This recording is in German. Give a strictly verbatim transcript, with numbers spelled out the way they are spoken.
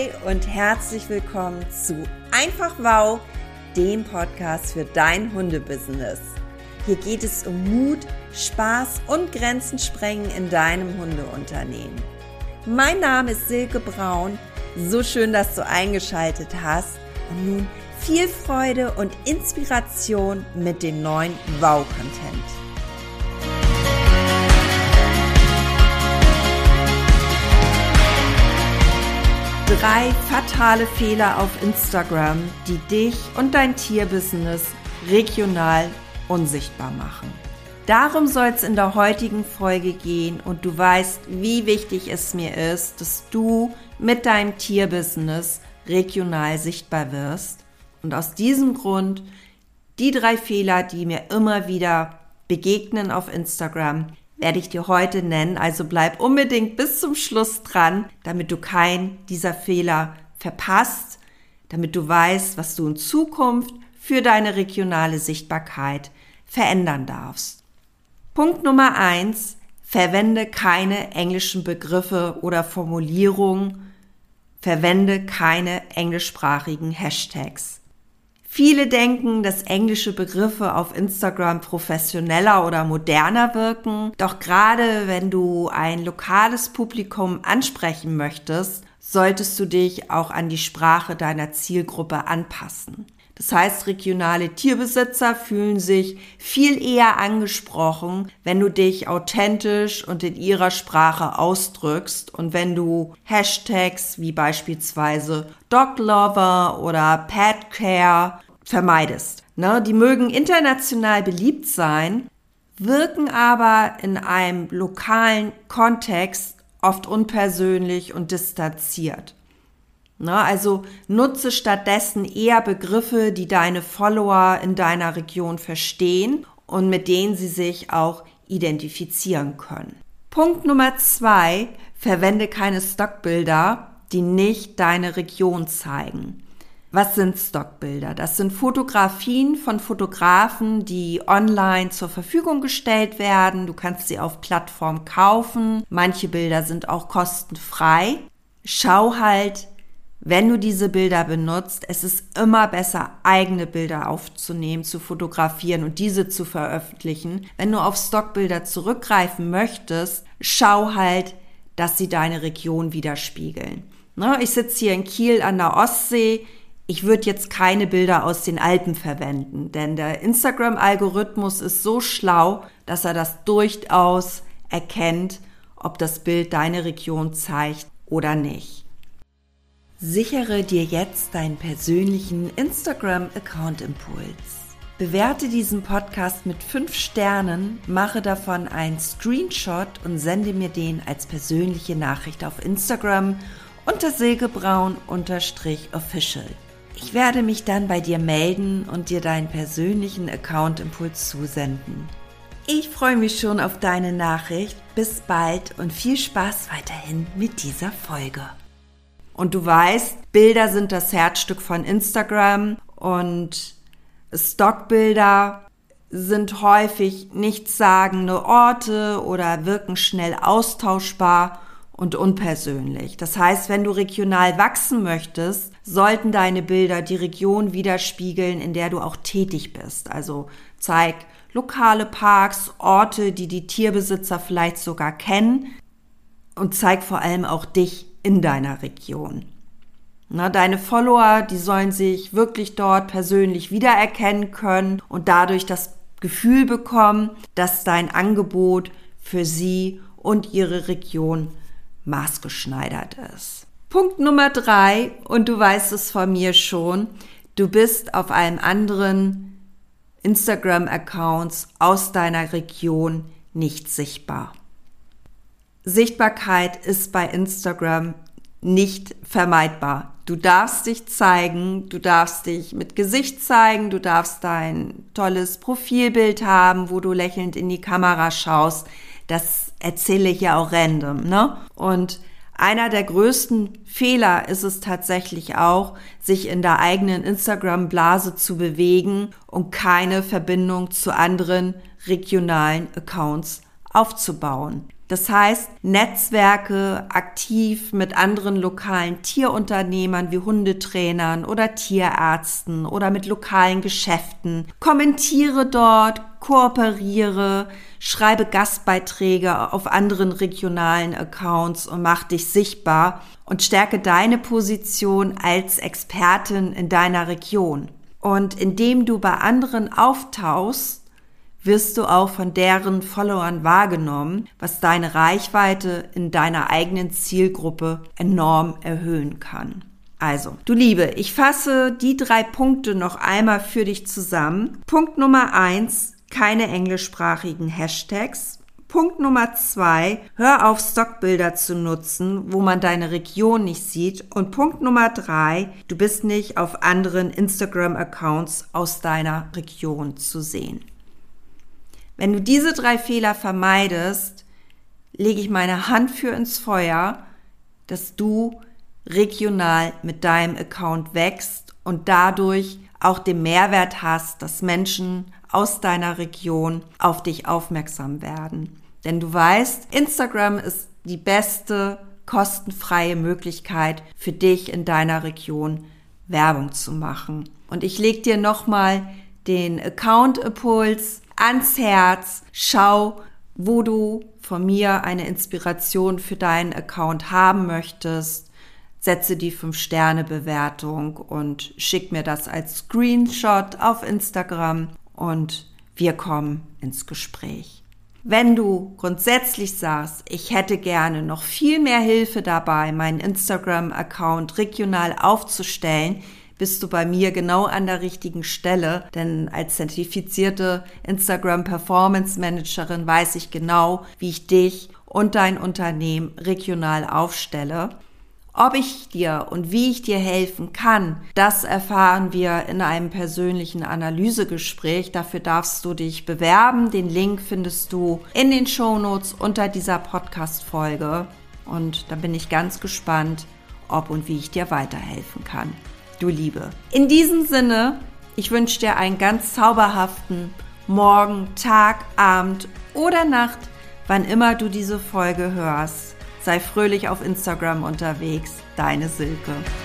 Hi und herzlich willkommen zu Einfach Wow, dem Podcast für dein Hundebusiness. Hier geht es um Mut, Spaß und Grenzen sprengen in deinem Hundeunternehmen. Mein Name ist Silke Braun. So schön, dass du eingeschaltet hast. Und nun viel Freude und Inspiration mit dem neuen Wow-Content. Drei fatale Fehler auf Instagram, die dich und dein Tierbusiness regional unsichtbar machen. Darum soll es in der heutigen Folge gehen und du weißt, wie wichtig es mir ist, dass du mit deinem Tierbusiness regional sichtbar wirst. Und aus diesem Grund die drei Fehler, die mir immer wieder begegnen auf Instagram, werde ich dir heute nennen. Also bleib unbedingt bis zum Schluss dran, damit du keinen dieser Fehler verpasst, damit du weißt, was du in Zukunft für deine regionale Sichtbarkeit verändern darfst. Punkt Nummer eins, verwende keine englischen Begriffe oder Formulierungen, verwende keine englischsprachigen Hashtags. Viele denken, dass englische Begriffe auf Instagram professioneller oder moderner wirken. Doch gerade wenn du ein lokales Publikum ansprechen möchtest, solltest du dich auch an die Sprache deiner Zielgruppe anpassen. Das heißt, regionale Tierbesitzer fühlen sich viel eher angesprochen, wenn du dich authentisch und in ihrer Sprache ausdrückst und wenn du Hashtags wie beispielsweise Dog Lover oder Pet Care vermeidest. Ne, die mögen international beliebt sein, wirken aber in einem lokalen Kontext oft unpersönlich und distanziert. Ne, also nutze stattdessen eher Begriffe, die deine Follower in deiner Region verstehen und mit denen sie sich auch identifizieren können. Punkt Nummer zwei, verwende keine Stockbilder, die nicht deine Region zeigen. Was sind Stockbilder? Das sind Fotografien von Fotografen, die online zur Verfügung gestellt werden. Du kannst sie auf Plattformen kaufen. Manche Bilder sind auch kostenfrei. Schau halt, wenn du diese Bilder benutzt, es ist immer besser, eigene Bilder aufzunehmen, zu fotografieren und diese zu veröffentlichen. Wenn du auf Stockbilder zurückgreifen möchtest, schau halt, dass sie deine Region widerspiegeln. Ne, ich sitze hier in Kiel an der Ostsee. Ich würde jetzt keine Bilder aus den Alpen verwenden, denn der Instagram-Algorithmus ist so schlau, dass er das durchaus erkennt, ob das Bild deine Region zeigt oder nicht. Sichere dir jetzt deinen persönlichen Instagram-Account-Impuls. Bewerte diesen Podcast mit fünf Sternen, mache davon einen Screenshot und sende mir den als persönliche Nachricht auf Instagram unter silkebraun unterstrich official. Ich werde mich dann bei dir melden und dir deinen persönlichen Account-Impuls zusenden. Ich freue mich schon auf deine Nachricht. Bis bald und viel Spaß weiterhin mit dieser Folge. Und du weißt, Bilder sind das Herzstück von Instagram und Stockbilder sind häufig nichtssagende Orte oder wirken schnell austauschbar und unpersönlich. Das heißt, wenn du regional wachsen möchtest, sollten deine Bilder die Region widerspiegeln, in der du auch tätig bist. Also zeig lokale Parks, Orte, die die Tierbesitzer vielleicht sogar kennen und zeig vor allem auch dich in deiner Region. Na, deine Follower, die sollen sich wirklich dort persönlich wiedererkennen können und dadurch das Gefühl bekommen, dass dein Angebot für sie und ihre Region maßgeschneidert ist. Punkt Nummer drei, und du weißt es von mir schon, du bist auf einem anderen Instagram-Accounts aus deiner Region nicht sichtbar. Sichtbarkeit ist bei Instagram nicht vermeidbar. Du darfst dich zeigen, du darfst dich mit Gesicht zeigen, du darfst dein tolles Profilbild haben, wo du lächelnd in die Kamera schaust. Das erzähle ich ja auch random, ne? Und einer der größten Fehler ist es tatsächlich auch, sich in der eigenen Instagram-Blase zu bewegen und keine Verbindung zu anderen regionalen Accounts aufzubauen. Das heißt, Netzwerke aktiv mit anderen lokalen Tierunternehmern wie Hundetrainern oder Tierärzten oder mit lokalen Geschäften. Kommentiere dort, kooperiere, schreibe Gastbeiträge auf anderen regionalen Accounts und mach dich sichtbar und stärke deine Position als Expertin in deiner Region. Und indem du bei anderen auftauchst, wirst du auch von deren Followern wahrgenommen, was deine Reichweite in deiner eigenen Zielgruppe enorm erhöhen kann. Also, du Liebe, ich fasse die drei Punkte noch einmal für dich zusammen. Punkt Nummer eins, keine englischsprachigen Hashtags. Punkt Nummer zwei, hör auf, Stockbilder zu nutzen, wo man deine Region nicht sieht. Und Punkt Nummer drei, du bist nicht auf anderen Instagram-Accounts aus deiner Region zu sehen. Wenn du diese drei Fehler vermeidest, lege ich meine Hand für ins Feuer, dass du regional mit deinem Account wächst und dadurch auch den Mehrwert hast, dass Menschen aus deiner Region auf dich aufmerksam werden. Denn du weißt, Instagram ist die beste, kostenfreie Möglichkeit für dich in deiner Region Werbung zu machen. Und ich lege dir nochmal den Account-Impuls ans Herz. Schau, wo du von mir eine Inspiration für deinen Account haben möchtest. Setze die fünf Sterne Bewertung und schick mir das als Screenshot auf Instagram und wir kommen ins Gespräch. Wenn du grundsätzlich sagst, ich hätte gerne noch viel mehr Hilfe dabei, meinen Instagram-Account regional aufzustellen, bist du bei mir genau an der richtigen Stelle, denn als zertifizierte Instagram-Performance-Managerin weiß ich genau, wie ich dich und dein Unternehmen regional aufstelle. Ob ich dir und wie ich dir helfen kann, das erfahren wir in einem persönlichen Analysegespräch. Dafür darfst du dich bewerben. Den Link findest du in den Shownotes unter dieser Podcast-Folge. Und da bin ich ganz gespannt, ob und wie ich dir weiterhelfen kann. Du Liebe. In diesem Sinne, ich wünsche dir einen ganz zauberhaften Morgen, Tag, Abend oder Nacht, wann immer du diese Folge hörst. Sei fröhlich auf Instagram unterwegs. Deine Silke.